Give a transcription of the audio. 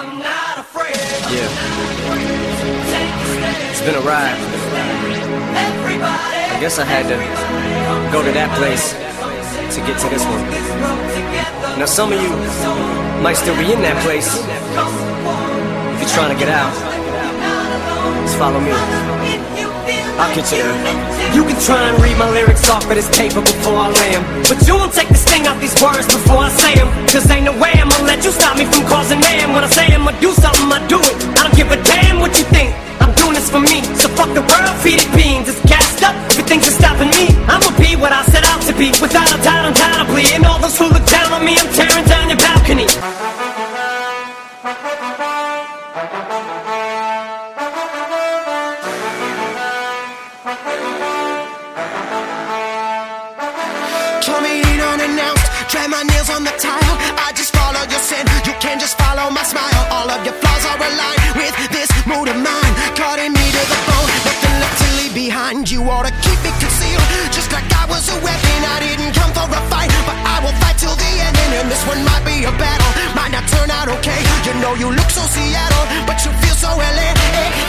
Yeah. It's been a ride. I guess I had to go to that place to get to this one. Now some of you might still be in that place. If you're trying to get out, just follow me. I'll get you there. You can try and read my lyrics off of this paper before I lay 'em, but you won't take the sting out these words before I say 'em. Cause ain't no way I'ma let you stop me from causing mayhem. When I say I'ma do something, I do it. I don't give a damn what you think. I'm doing this for me. So fuck the world, feed it beans. It's gassed up, everything's just stopping me. I'ma be what I set out to be, without a doubt, undoubtedly. And all those who look down on me, I'm tearing down your balcony. Come in unannounced, drag my nails on the tile. I just follow your sin, you can just follow my smile. All of your flaws are aligned with this mood of mine, cutting me to the bone, nothing left to leave behind. You ought to keep it concealed, just like I was a weapon. I didn't come for a fight, but I will fight till the end. And this one might be a battle, might not turn out okay. You know you look so Seattle, but you feel so LA.